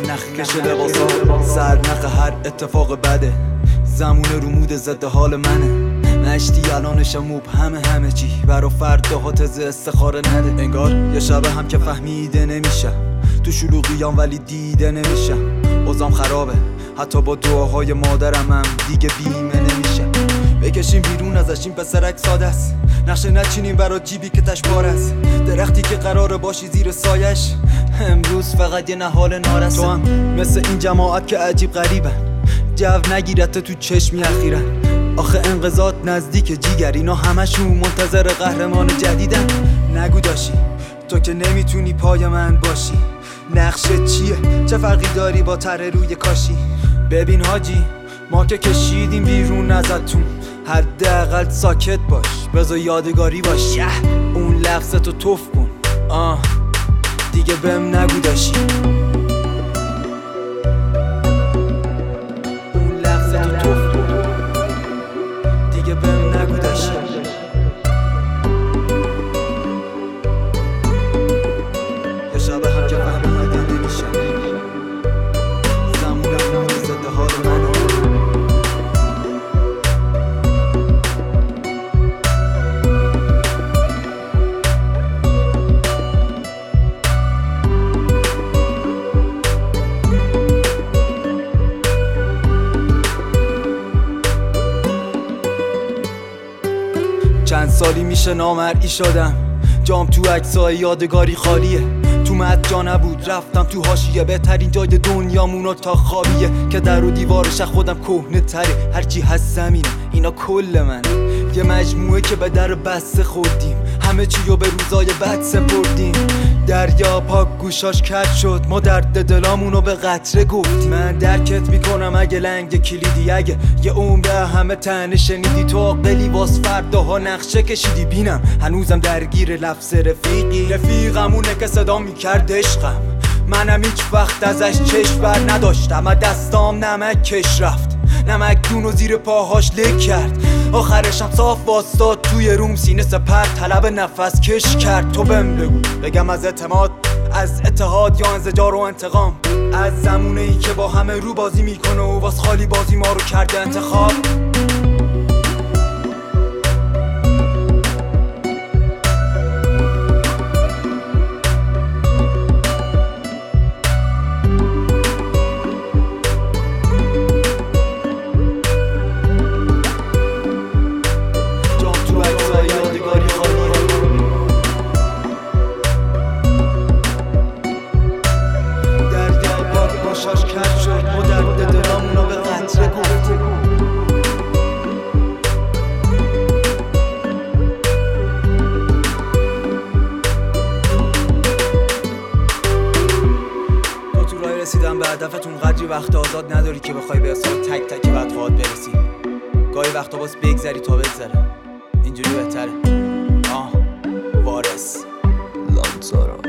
نخ کشه لباسا، سرنخ هر اتفاق بده، زمونه رو مود ضد حال منه. نشتی الانشم مبهمه همه چی، برا فرداها تز استخاره نده. انگار یه شبه هم که فهمیده نمیشم، تو شلوغیام ولی دیده نمیشم. اوضاعم خرابه حتی با دعاهای مادرم هم دیگه بیمه نمیشم. بکشیم بیرون ازش این پسرک ساده است، نقشه نچینیم برا جیبی که تش بار است. درختی که قراره باشی زیر سایش، امروز فقط یه نهال نارسته. تو هم مثل این جماعت که عجیب غریبن، جو نگیرت تو چشمی اخیرن. آخه انقضات نزدیک جیگر، اینا همشون منتظر قهرمان جدیدن. نگو داشی تو که نمیتونی پای من باشی، نقشه چیه؟ چه فرقی داری با تره روی کاشی؟ ببین حاجی ما که کشیدیم بیرون ازتون، حداقل ساکت باش بذار یادگاری باش. اون لفظتو توف کن دیگه بهم نگو داشی. اون لفظتو توف کن دیگه بهم نگو داشی. یه شبه هم که فهمیده نمیشم، زمونه رو ضد حال منه. چند سالی میشه نامرئی شدم، جام تو عکسای یادگاری خالیه. تو مدجا نبود رفتم تو حاشیه، بهترین جای دنیامونو تا خوابیه. که در و دیوارش خودم کهنه تره، هرچی هست زمینه اینا کل من. یه مجموعه که به در بسته خوردیم، همه چیو به روزای بد سپردیم. دریا پاک گوشاش کج شد، ما درد دلامونو به قطره گفتیم. من درکت میکنم اگه لنگ کلیدی، اگه یه عمره همه تنه شنیدی. تو عاقلی واس فرداها نقشه کشیدی. بینم هنوزم درگیر لفظ رفیقمونه که صدا میکرد عشقم. منم هیچ وقت ازش چشم بر نداشتم، از دستام نمک کش رفت، نمک دونو زیر پاهاش لک کرد. آخرشم صاف واسطاد توی روم، سینه سپر طلب نفس کش کرد. تو بهم بگو بگم از اعتماد، از اتحاد یا انزجار و انتقام، از زمونه ای که با همه رو بازی میکنه و واس خالی بازی ما رو کرده انتخاب. رسیدم به هدفتون قدری وقت آزاد نداری که بخوای به اصلا تک تک بدخواهات برسی. گاهی وقتا باز بگذری تا بگذره، اینجوری بهتره. وارث لانزارو.